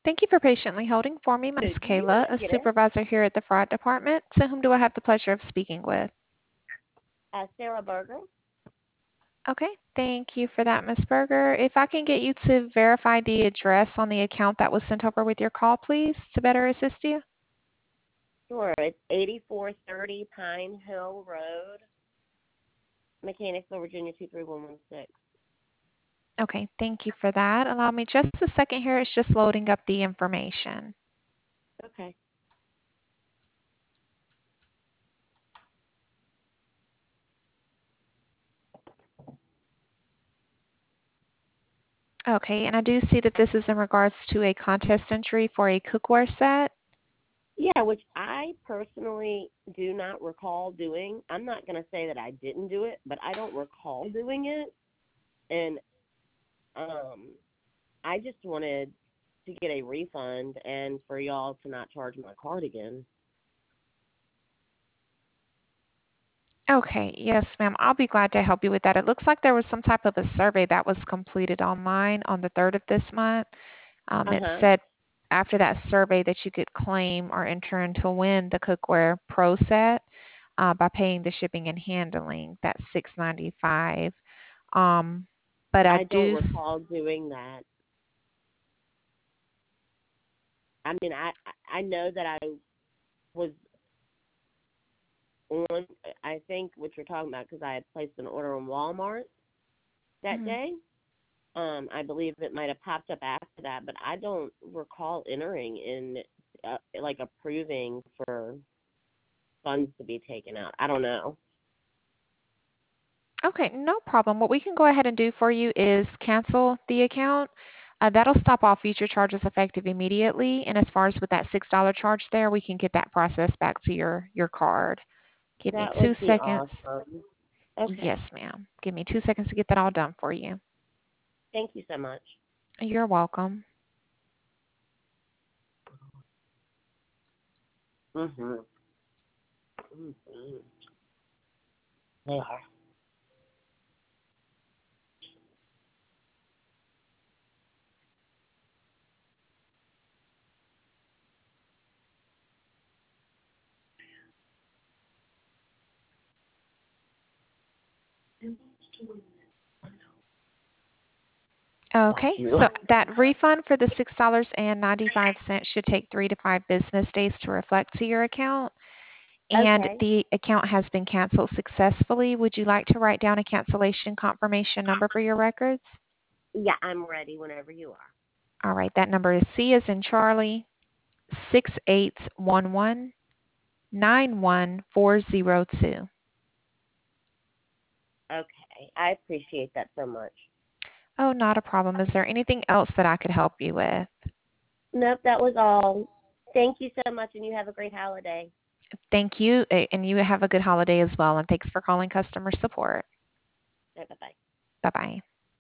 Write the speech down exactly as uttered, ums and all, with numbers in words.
Thank you for patiently holding for me, Miss Did you Kayla, not a get it? supervisor here at the fraud department. To whom do I have the pleasure of speaking with? Uh, Sarah Berger. Okay, thank you for that, Miss Berger. If I can get you to verify the address on the account that was sent over with your call, please, to better assist you. Sure. It's eighty-four thirty Pine Hill Road, Mechanicsville, Virginia two three one one six. Okay, thank you for that. Allow me just a second here. It's just loading up the information. Okay. Okay, and I do see that this is in regards to a contest entry for a cookware set. Yeah, which I personally do not recall doing. I'm not going to say that I didn't do it, but I don't recall doing it. And um, I just wanted to get a refund and for y'all to not charge my card again. Okay, yes, ma'am. I'll be glad to help you with that. It looks like there was some type of a survey that was completed online on the third of this month. Um, Uh it huh. said after that survey that you could claim or enter into win the cookware pro set uh, by paying the shipping and handling. That's six ninety-five. Um, but I I don't do. s- recall doing that. I mean, I I know that I was on. I think what you're talking about because I had placed an order on Walmart that Mhm. day. Um, I believe it might have popped up after that, but I don't recall entering in, uh, like approving for funds to be taken out. I don't know. Okay, no problem. What we can go ahead and do for you is cancel the account. Uh, that'll stop all future charges effective immediately. And as far as with that six dollar charge there, we can get that process back to your your card. Give me That two would be seconds. awesome. Okay. Yes, ma'am. Give me two seconds to get that all done for you. Thank you so much. You're welcome. Mhm. Mhm. They are. Got Okay, you. so that refund for the six dollars and ninety-five cents should take three to five business days to reflect to your account. And Okay. the account has been canceled successfully. Would you like to write down a cancellation confirmation number for your records? Yeah, I'm ready whenever you are. All right, that number is C as in Charlie, six eight one one nine one four zero two. Okay. I appreciate that so much. Oh, not a problem. Is there anything else that I could help you with? Nope, that was all. Thank you so much, and you have a great holiday. Thank you, a- and you have a good holiday as well. And thanks for calling customer support. Bye bye. Bye bye.